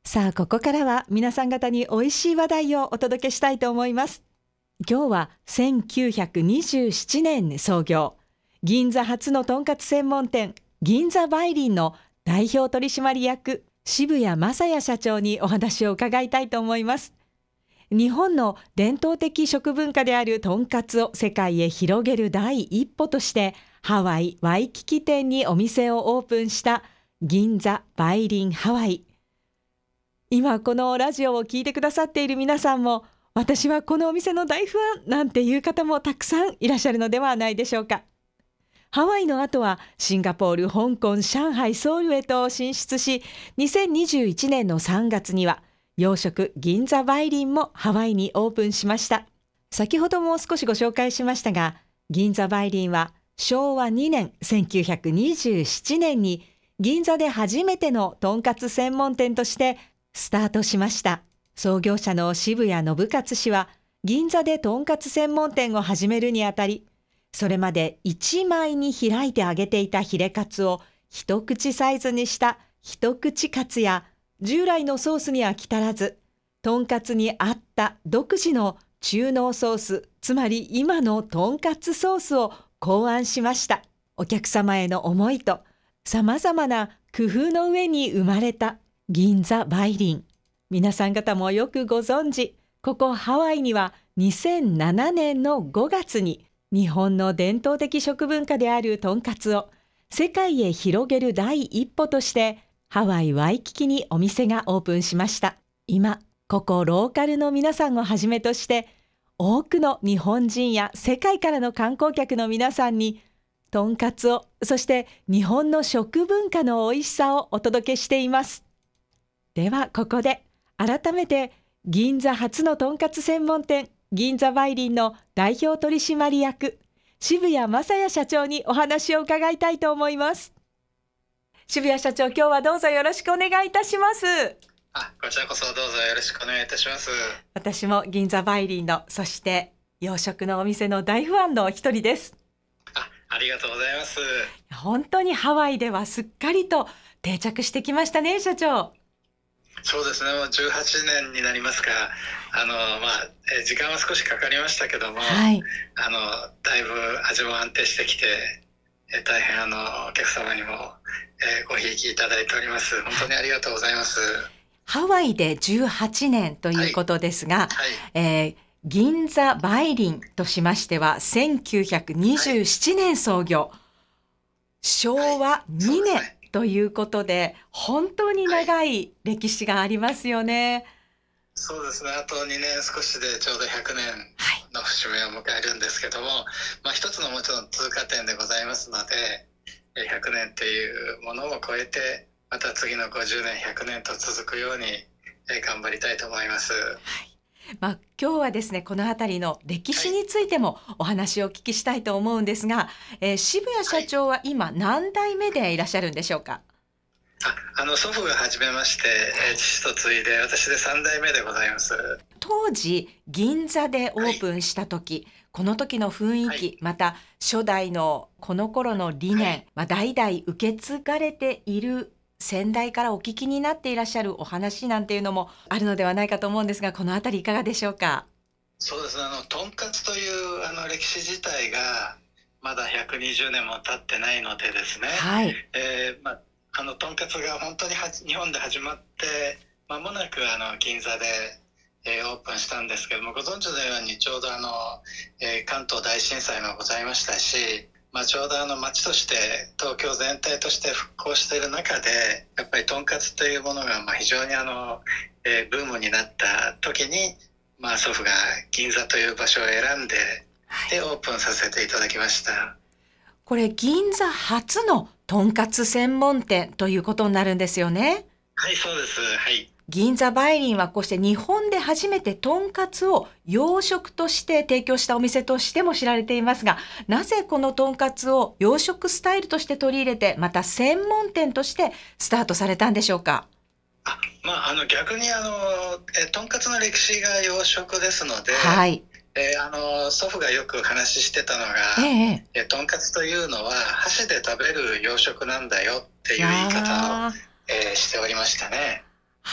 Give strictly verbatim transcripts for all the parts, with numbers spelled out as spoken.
さあここからは皆さん方に美味しい話題をお届けしたいと思います。今日はせんきゅうひゃくにじゅうななねん創業、銀座初のとんかつ専門店銀座梅林の代表取締役渋谷正也社長にお話を伺いたいと思います。日本の伝統的食文化であるとんかつを世界へ広げる第一歩としてハワイ・ワイキキ店にお店をオープンした銀座梅林ハワイ。今このラジオを聞いてくださっている皆さんも、私はこのお店の大ファンなんていう方もたくさんいらっしゃるのではないでしょうか。ハワイの後はシンガポール、香港、上海、ソウルへと進出し、にせんにじゅういちねんのさんがつには洋食銀座梅林もハワイにオープンしました。先ほども少しご紹介しましたが、銀座梅林はしょうわにねんせんきゅうひゃくにじゅうななねんに銀座で初めてのとんかつ専門店としてスタートしました。創業者の渋谷信勝氏は銀座でとんかつ専門店を始めるにあたり、それまでいちまいに開いて揚げていたヒレカツを一口サイズにした一口カツや、従来のソースには飽き足らずとんかつに合った独自の中濃ソース、つまり今のとんかつソースを考案しました。お客様への思いとさまざまな工夫の上に生まれた銀座梅林。皆さん方もよくご存知、ここハワイにはにせんななねんのごがつに日本の伝統的食文化であるとんかつを世界へ広げる第一歩としてハワイ・ワイキキにお店がオープンしました。今ここローカルの皆さんをはじめとして多くの日本人や世界からの観光客の皆さんにとんかつを、そして日本の食文化の美味しさをお届けしています。ではここで改めて銀座初のとんかつ専門店銀座梅林の代表取締役渋谷正也社長にお話を伺いたいと思います。渋谷社長、今日はどうぞよろしくお願いいたします。 あ、こちらこそどうぞよろしくお願いいたします。 私も銀座梅林の、そして洋食のお店の大ファンの一人です。 あ、ありがとうございます。 本当にハワイではすっかりと定着してきましたね、社長。 そうですね、もうじゅうはちねんになりますが、あの、まあ、え時間は少しかかりましたけども、はい、あのだいぶ味も安定してきて、え大変あのお客様にも、えー、ごひいきいただいております。本当にありがとうございます。 ハワイでじゅうはちねんということですが、はいはい、えー、銀座梅林としましてはせんきゅうひゃくにじゅうななねん創業、はい、しょうわにねん、はい、ということで本当に長い歴史がありますよね。はい、 そうですね、あとにねん少しでちょうどひゃくねんの節目を迎えるんですけども、はい、まあ、一つのもちろん通過点でございますので、ひゃくねんっていうものを超えてまた次のごじゅうねんひゃくねんと続くように頑張りたいと思います。はい、 まあ、今日はですね、このあたりの歴史についてもお話をお聞きしたいと思うんですが、はい、えー、渋谷社長は今何代目でいらっしゃるんでしょうか。 ああの祖父が始めまして、えー、父と継いで私でさんだいめでございます。 当時銀座でオープンした時、はい、この時の雰囲気、はい、また初代のこの頃の理念、はい、まあ、代々受け継がれている先代からお聞きになっていらっしゃるお話なんていうのもあるのではないかと思うんですが、このあたりいかがでしょうか。 そうですね、あのとんかつというあの歴史自体がまだひゃくにじゅうねんも経ってないのでですね、はい、えーまあ、あのとんかつが本当には日本で始まって間もなくあの銀座で、えー、オープンしたんですけども、ご存知のようにちょうどあの、えー、関東大震災もございましたし、まあ、ちょうどあの町として東京全体として復興している中で、やっぱりとんかつというものがまあ非常にあの、えー、ブームになった時に、まあ、祖父が銀座という場所を選んで、はい、でオープンさせていただきました。 これ銀座初のとんかつ専門店ということになるんですよね。 はい、そうです。はい。 銀座梅林はこうして日本で初めてとんかつを洋食として提供したお店としても知られていますが、なぜこのとんかつを洋食スタイルとして取り入れて、また専門店としてスタートされたんでしょうか。 あ、まあ、あの逆にあのえとんかつの歴史が洋食ですので、 はい、 えー、あの祖父がよく話してたのが、ええ、とんかつというのは箸で食べる洋食なんだよっていう言い方を、えー、しておりましたね。 はあ、素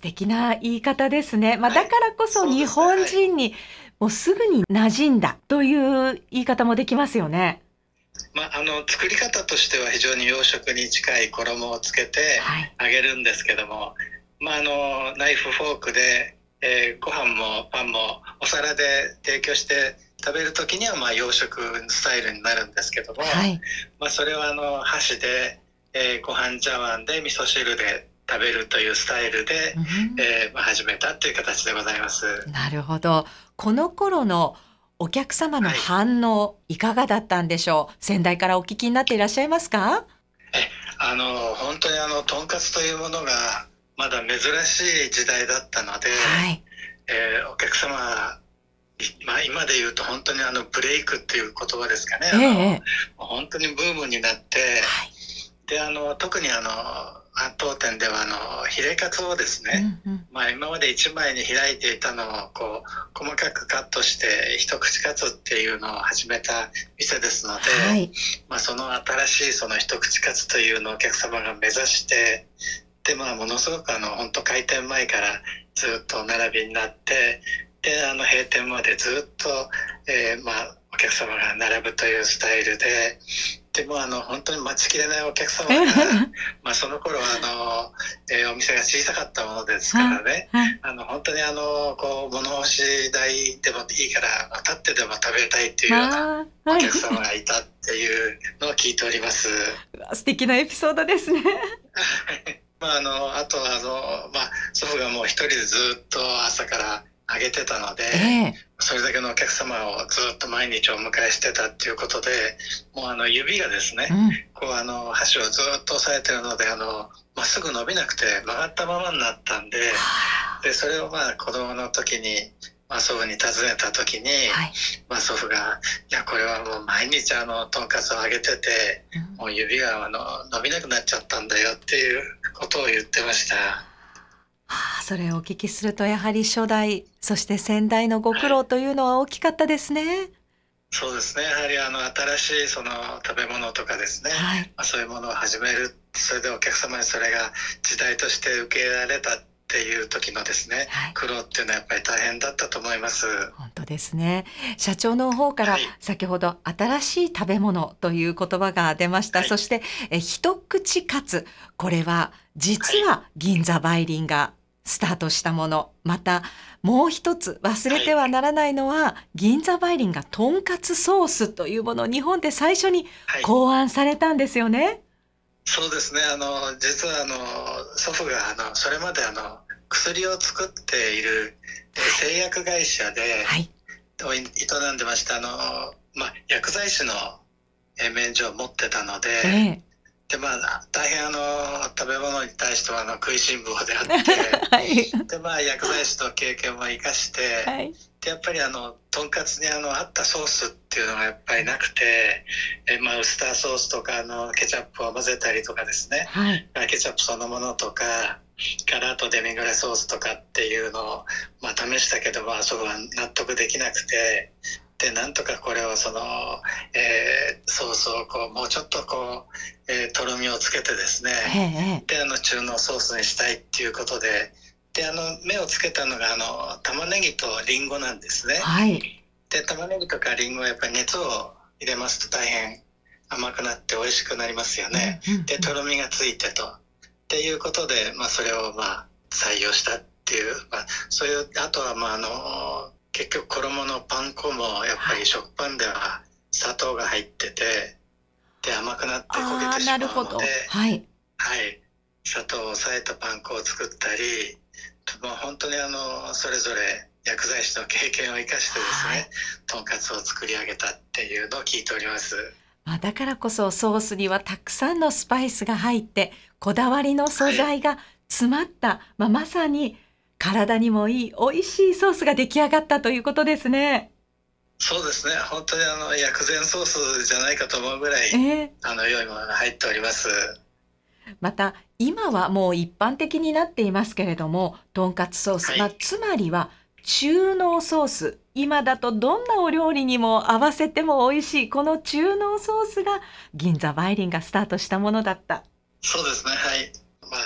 敵な言い方ですね。まあ、 はい、 だからこそそうですね、 日本はい。 人にもうすぐに馴染んだという言い方もできますよね。 まあ、あの作り方としては非常に洋食に近い衣をつけてはい。 揚げるんですけども、まあ、あのナイフフォークで、えーご飯もパンもお皿で提供して食べる時にはまあ洋食スタイルになるんですけども、 はい。 まあ、それはあの箸で、えーご飯茶碗で味噌汁で食べるというスタイルで、 うん、 えーまあ、始めたという形でございます。 なるほど。この頃のお客様のはい。 反応いかがだったんでしょう？先代からお聞きになっていらっしゃいますか？ えあの本当にあのとんかつというものがまだ珍しい時代だったので、 はい。 えーお客様、まあ、今で言うと本当にあのブレイクっていう言葉ですかね、 ええあええ。 の本当にブームになって、 はい。 であの特にあの当店ではあのヒレカツをですうね、 んうん。 まあ、今までいちまいに開いていたのをこう細かくカットして一口カツっていうのを始めた店ですので、 はい。 まあ、その新しいその一口カツというのをお客様が目指して、で、まあ、ものすごくあの本当開店前からずっと並びになって、であの閉店までずっと、えーまあ、お客様が並ぶというスタイルで、でもあの本当に待ちきれないお客様が、まあ、その頃はあの、えーお店が小さかったものですかはい、 らね、 はい。 あの本当にあのこう物干し台でもいいから立ってでも食べたいっていうようなまあ、 おはい。 客様がいたっていうのを聞いております。 うわ、素敵なエピソードですね。 まあ、あのあとはあの、まあ、祖父がもう一人でずっと朝から揚げてたので、 ええ。 それだけのお客様をずっと毎日お迎えしてたっていうことで、もうあの指がですね、 うん。 こうあの箸をずっと押さえてるので、あのまっすぐ伸びなくて曲がったままになったんで、 はあ。 でそれをまあ子供の時に、まあ、祖父に尋ねた時に、 はい。 まあ、祖父が「いやこれはもう毎日あのとんかつを揚げてて、 うん。 もう指があの伸びなくなっちゃったんだよ」っていうことを言ってました。 はあ、それをお聞きするとやはり初代、そして先代のご苦はい、 労というのは大きかったですね。 そうですね。やはりあの新しいその食べ物とかですね、 はい。 まあ、そういうものを始める、それでお客様にそれが時代として受け入れられたっていう時のですね、 はい。 苦労っていうのはやっぱり大変だったと思います。 本当ですね。社長の方からはい、 先ほど新しい食べ物という言葉が出ました。 はい、 そして、え、一口カツ。これははい、 実は銀座梅林がスタートしたもの。またもう一つ忘れはい、 てはならないのは、銀座梅林がとんかつソースというものを日本で最初にはい。 考案されたんですよね。 そうですね。あの実はあの祖父があのそれまであの薬を作っている、えーはい。 製薬会社ではい。 を営んでました。あのまあ薬剤師のえー免除を持ってたので。 ええ。 でまあ、大変あの食べ物に対してはあの食いしん坊であっはい。 て、でまあ薬剤師の経験も生かして、 はい。 でやっぱりあのとんかつにあの合ったソースっていうのがやっぱりなくて、えまあ、ウスターソースとかあのケチャップを混ぜたりとかですね、 はい。 ケチャップそのものとかからあとデミグラスソースとかっていうのを、まあ、試したけど、まあ、そこは納得できなくて、でなんとかこれをその、えー、ソースをこうもうちょっとこう、えー、とろみをつけてですね、 ええええ。 であの中濃ソースにしたいっていうことで、であの目をつけたのがあの玉ねぎとリンゴなんですね。 はい。 で玉ねぎとかリンゴはやっぱり熱を入れますと大変甘くなって美味しくなりますようんね。 うんうん。 でとろみがついてとっていうことで、まあ、それをまあ採用したっていう、まあ、そういうあとはまああの結局衣のパン粉もやっぱはい。 り食パンでは砂糖が入ってて、で甘くなって焦げああ、 てしなるまうので、 ほど。はい。 はい、砂糖を抑えたパン粉を作ったり、もう本当にあのそれぞれ薬剤師の経験を生かしてですね、 はい。 とんかつを作り上げたっていうのを聞いております。 まあ、だからこそソースにはたくさんのスパイスが入って、こだわりの素はい、 材が詰まった、まあ、まさに体にもいい美味しいソースが出来上がったということですね。 そうですね。本当にあの薬膳ソースじゃないかと思うぐらいええ。 あの良いものが入っております。 また、今はもう一般的になっていますけれども、とんかつソース、まあ、 はい。 つまりは中濃ソース。今だとどんなお料理にも合わせても美味しい、この中濃ソースが銀座梅林がスタートしたものだった。 そうですね。はい。まあ、そい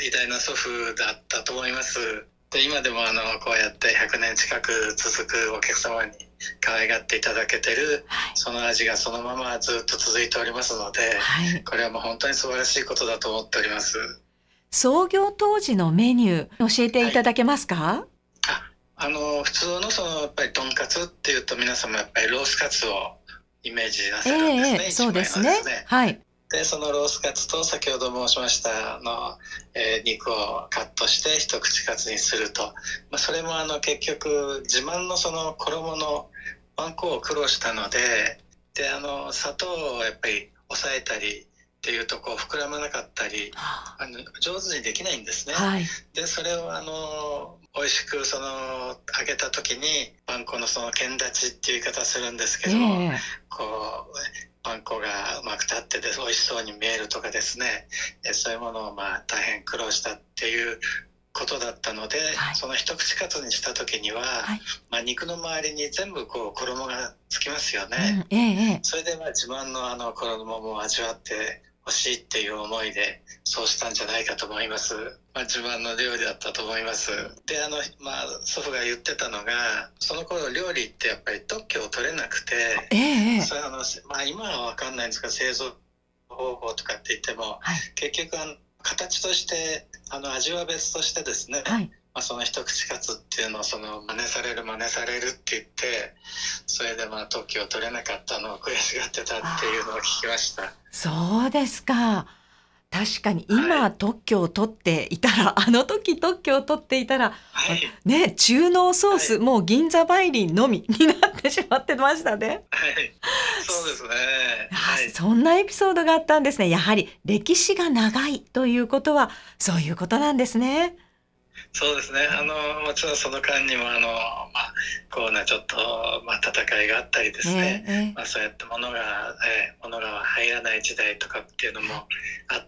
偉大な祖父だったと思います。で今でもあのこうやってひゃくねん近く続くお客様に可愛がっていただけてる、はい、その味がそのままずっと続いておりますので、はい、これはもう本当に素晴らしいことだと思っております。 創業当時のメニュー教えていただけますか？はい、 ああの普通のそのやっぱりとんかつっていうと皆様やっぱりロースカツをイメージなさるんですね。 えー、そうですね。はい。 でそのロースカツと先ほど申しましたあの、えー、肉をカットして一口カツにすると、まあ、それもあの結局自慢のその衣のパン粉を苦労したので、であの砂糖をやっぱり抑えたりっていうとこう膨らまなかったりあの上手にできないんですね。はい、でそれをあの美味しくその揚げた時にパン粉のその剣立ちっていう言い方するんですけども、えー、こうパン粉がうまく立ってて美味しそうに見えるとかですね、そういうものをまあ大変苦労したっていうことだったので、はい、その一口カツにした時には、はい、まあ、肉の周りに全部こう衣がつきますよね。うんええ、それでまあ自慢のあの衣も味わってほしいっていう思いでそうしたんじゃないかと思います。まあ、自慢の料理だったと思います。であの、まあ、祖父が言ってたのがその頃料理ってやっぱり特許を取れなくて、ええ、それあのまあ、今は分かんないんですが製造方法とかって言っても、はい、結局あの形としてあの味は別としてですね、はい、まあ、その一口カツっていうのをその真似される真似されるって言ってそれでまあ特許を取れなかったのを悔しがってたっていうのを聞きました。 そうですか。確かに今、はい、特許を取っていたらあの時特許を取っていたら、はい、ね、中濃ソース、はい、もう銀座梅林のみになってしまってましたね。 はい、そうですね。はい、 そんなエピソードがあったんですね。やはり歴史が長いということはそういうことなんですね。 そうですね。あのもちろんその間にもあの、まあ、こうなちょっと、まあ、戦いがあったりですね、えーえーまあ、そうやって物が、えー、物が入らない時代とかっていうのもあって、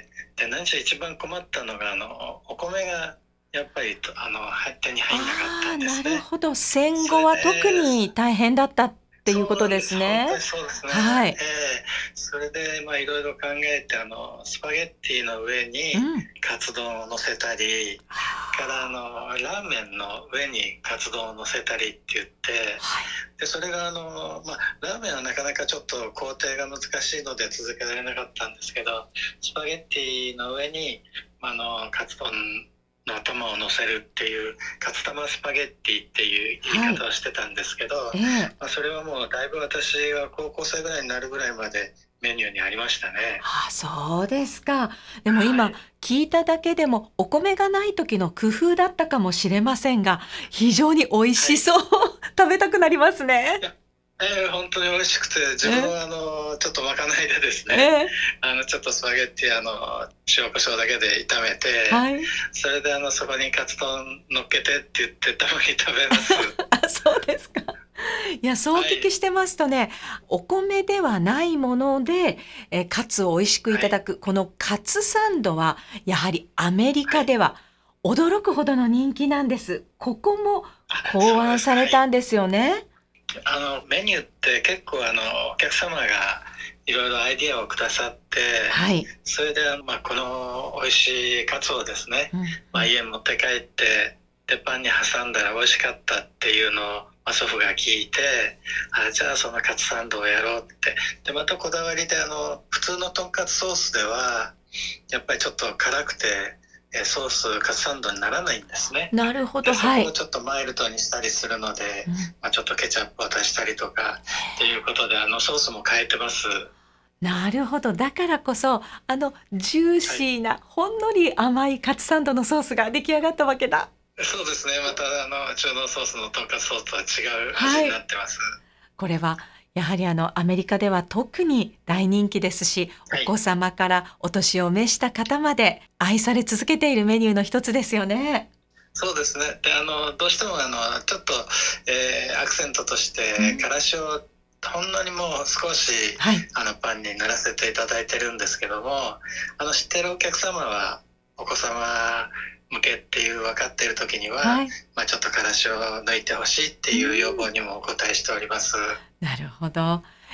で何しろ一番困ったのがあのお米がやっぱりあの手に入らなかったんですね。 なるほど。戦後は特に大変だったっていうことですね。 本当にそうですね。 はい。 えー、それでまあいろいろ考えてあのスパゲッティの上にカツ丼を乗せたり、うん、からあのラーメンの上にカツ丼を乗せたりって言って、はい、でそれがあのまあラーメンはなかなかちょっと工程が難しいので続けられなかったんですけど、スパゲッティの上にあのカツ丼の頭を乗せるっていうカツ玉スパゲッティっていう言い方をしてたんですけど、はい、えーまあ、それはもうだいぶ私が高校生ぐらいになるぐらいまでメニューにありましたね。 ああ、そうですか。でも今、はい、聞いただけでもお米がない時の工夫だったかもしれませんが非常に美味しそう、はい、食べたくなりますね。 えー、本当に美味しくて自分はあのちょっとまかないでですね、えー、あのちょっとスパゲッティあの塩コショウだけで炒めて、はい、それであのそこにカツ丼乗っけてって言ってたまに食べます。 あ、そうですか。いや、そうお聞きしてますとね、はい、お米ではないもので、えー、カツを美味しくいただく、はい、このカツサンドはやはりアメリカでは驚くほどの人気なんです。ここも考案されたんですよね。 あのメニューって結構あのお客様がいろいろアイディアをくださって、はい、それで、まあ、この美味しいカツをですね、うんまあ、家に持って帰って鉄板に挟んだら美味しかったっていうのを、まあ、祖父が聞いて、あじゃあそのカツサンドをやろうって。でまたこだわりであの普通のとんかつソースではやっぱりちょっと辛くてソースカツサンドにならないんですね。 なるほど。 そこをちょっとマイルドにしたりするので、はい、まあ、ちょっとケチャップを足したりとかっていうことであのソースも変えてます。 なるほど。だからこそあのジューシーな、はい、ほんのり甘いカツサンドのソースが出来上がったわけだ。 そうですね。またあの中濃ソースのとんかつソースとは違う味になってます。はい、 これはやはりあのアメリカでは特に大人気ですし、はい、お子様からお年を召した方まで愛され続けているメニューの一つですよね。 そうですね。であのどうしてもあのちょっと、えー、アクセントとしてからしをほんのにもう少し、はい、あのパンに塗らせていただいてるんですけども、あの知ってるお客様はお子様向けっていう分かっている時には、はい、まあ、ちょっとからしを抜いてほしいっていう要望にもお答えしております。 なるほど。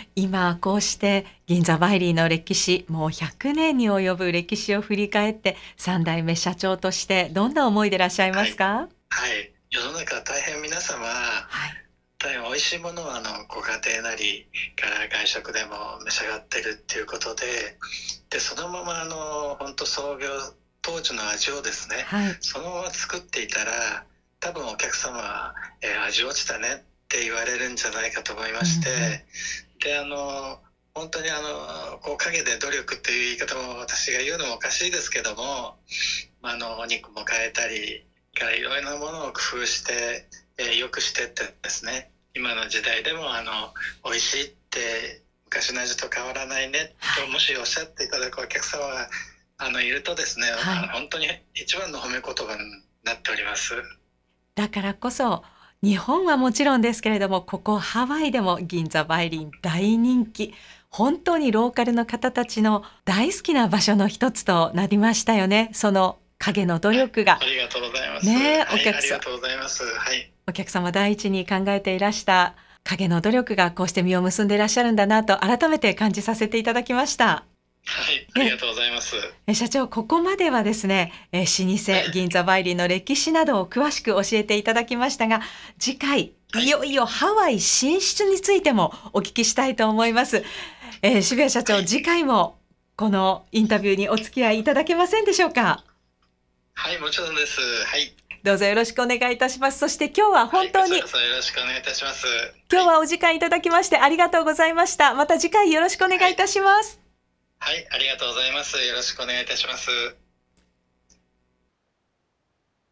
今こうして銀座バイリーの歴史、もうひゃくねんに及ぶ歴史を振り返ってさん代目社長としてどんな思いでいらっしゃいますか？ はい、はい、世の中大変皆様、はい、大変美味しいものをあのご家庭なりから外食でも召し上がってるっていうことで、でそのままあの本当創業当時の味をですね、はい、そのまま作っていたら多分お客様は、えー、味落ちたねって言われるんじゃないかと思いまして、うん、であの本当にあのこう陰で努力っていう言い方も私が言うのもおかしいですけども、あのお肉も変えたりからいろいろなものを工夫して、えー、よくしてってですね、今の時代でもあの美味しいって昔の味と変わらないねと、はい、もしおっしゃっていただくお客様があのいるとですね、はい、本当に一番の褒め言葉になっております。 だからこそ日本はもちろんですけれども、ここハワイでも銀座バイリン大人気、本当にローカルの方たちの大好きな場所の一つとなりましたよね。その影の努力が。 ありがとうございます。 ね、 お客さん、はい、ありがとうございます。はい。 お客様第一に考えていらした影の努力がこうして実を結んでいらっしゃるんだなと改めて感じさせていただきました。 はい、ありがとうございます。 え社長、ここまではですね、え老舗銀座バイリーの歴史などを詳しく教えていただきましたが、次回いよいよハワイ進出についてもお聞きしたいと思います。えー、渋谷社長、はい、次回もこのインタビューにお付き合いいただけませんでしょうか？ はい、もちろんです。はい。 どうぞよろしくお願いいたします。そして今日は本当に、はい、 こちらこそよろしくお願いいたします。 今日はお時間いただきましてありがとうございました。また次回よろしくお願いいたします。 はい、はい、ありがとうございます。よろしくお願いいたします。